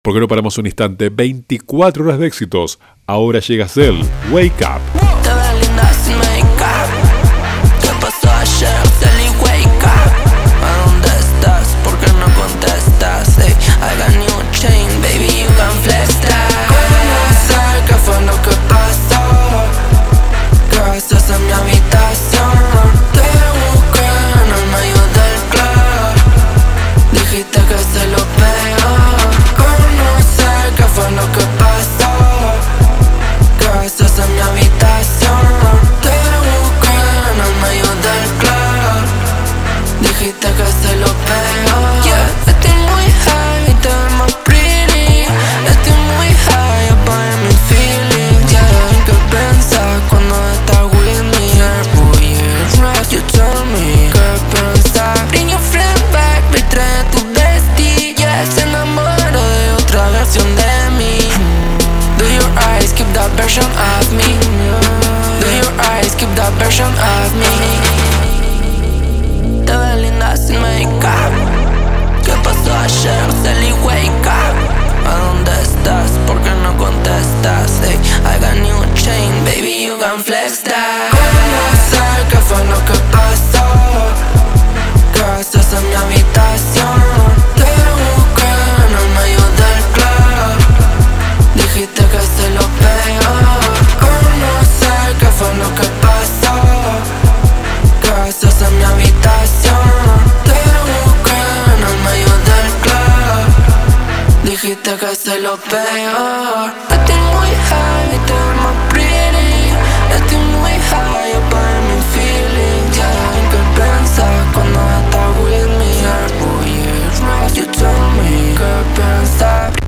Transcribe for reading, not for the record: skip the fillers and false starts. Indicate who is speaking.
Speaker 1: ¿Por qué no paramos un instante? 24 horas de éxitos. Ahora llega Cell, Wake Up.
Speaker 2: Te ves linda sin make-up. ¿Qué pasó ayer? Cell, wake up. ¿A dónde estás? ¿Por qué no contestas? Hey, I got new chain, baby, you can flex that. ¿Cómo sé qué fue lo que pasó? ¿Qué haces en mi habitación? Te busqué en el medio del club. Dijiste que se lo pegó. ¿Cómo sé qué fue lo que pasó? ¿Qué haces en mi habitación? Te busqué en el medio del club. Dijiste que se lo pegó. Yeah, estoy muy high y te ves más pretty. Estoy muy high, apagué mi feeling. Yeah, ¿en qué pensás cuando estás with me? Yeah, you tell me ¿qué pensás? Bring your friend back, me trae tu bestie. Yeah, se enamoró de otra versión de mí. Do your eyes keep that version of me? Do your eyes keep that version of me? Te ves linda sin make-up. ¿Qué pasó ayer? Sally, wake up. ¿A dónde estás? ¿Por qué no contestas? Hey, I got new chain, baby, you can flex that. ¿Cómo sé qué fue lo que pasó? ¿Qué haces en mi habitación? Te busqué en el medio del club. Dijiste que se lo pegó. ¿Cómo sé qué fue lo que pasó? ¿Qué haces en mi habitación? Te busqué en el medio del club. Dijiste que se lo pegó. Estoy muy high y te ves más pretty. Estoy muy high, apagué mi feeling. Yeah, ¿en qué pensás cuando estás with me? Yeah, you tell me ¿qué pensás?